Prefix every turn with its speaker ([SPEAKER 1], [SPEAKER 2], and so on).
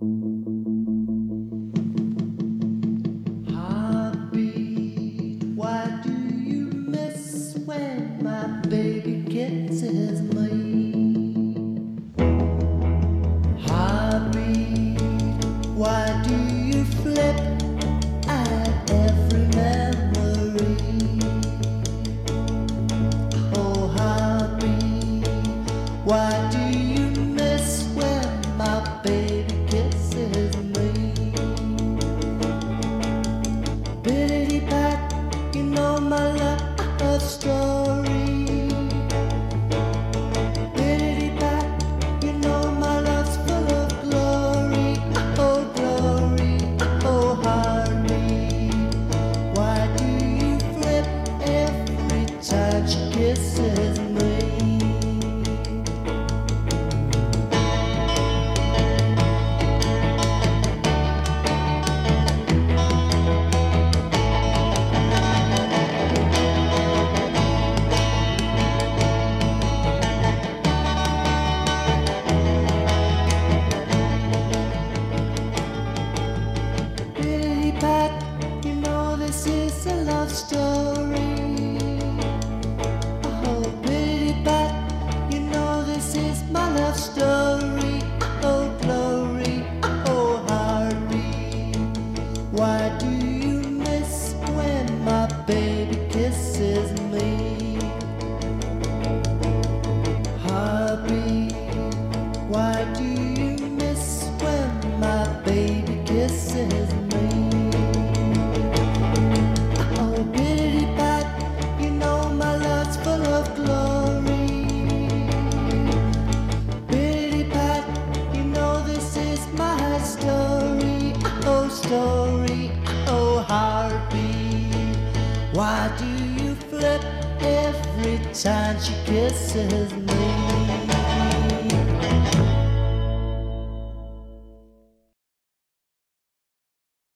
[SPEAKER 1] Heartbeat, why do you miss when my baby kisses me? Heartbeat, why do you flip at every memory? Oh, heartbeat, why do you miss when my baby kisses me? Biddity-pat, you know my love story. Biddity-pat, you know my love's full of glory. Oh, glory, oh, heartbeat, why do you flip every time she kisses me? Biddity-pat, you know this is a love story. Oh, biddity-pat, you know this is my love story. Oh, glory, oh, heartbeat, why do you miss when my baby kisses me? Heartbeat, why do you miss when my baby kisses me? Oh, biddity-pat, you know my love's full of glory. Biddity-pat, you know this is my story. Oh, story, oh, heartbeat, why do you flip every time she kisses me?